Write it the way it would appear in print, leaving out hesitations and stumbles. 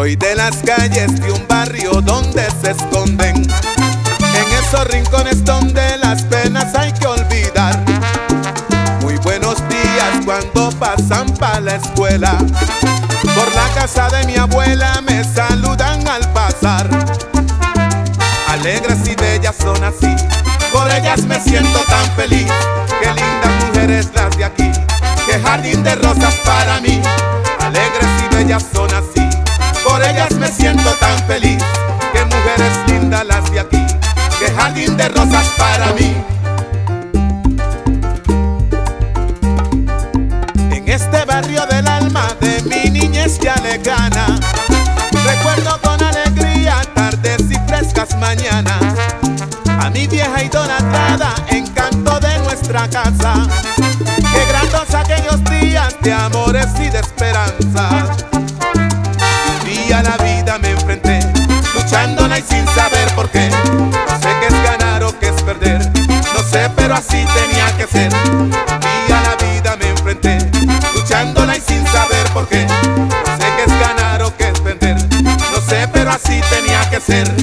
Soy de las calles de un barrio donde se esconden, en esos rincones donde las penas hay que olvidar. Muy buenos días cuando pasan pa' la escuela, por la casa de mi abuela me saludan al pasar. Alegres y bellas son así, por ellas me siento tan feliz. Qué lindas mujeres las de aquí, qué jardín de rosas para mí. Alegres y bellas son así, por ellas me siento tan feliz. Qué mujeres lindas las de aquí, qué jardín de rosas para mí. En este barrio del alma de mi niñez ya lejana, recuerdo con alegría tardes y frescas mañanas, a mi vieja idolatrada, encanto de nuestra casa. Qué gratos aquellos días de amores y de esperanza. Un día a la vida me enfrenté, luchándola y sin saber por qué. No sé qué es ganar o qué es perder, no sé, pero así tenía que ser. Un día a la vida me enfrenté, luchándola y sin saber por qué. No sé qué es ganar o qué es perder, no sé, pero así tenía que ser.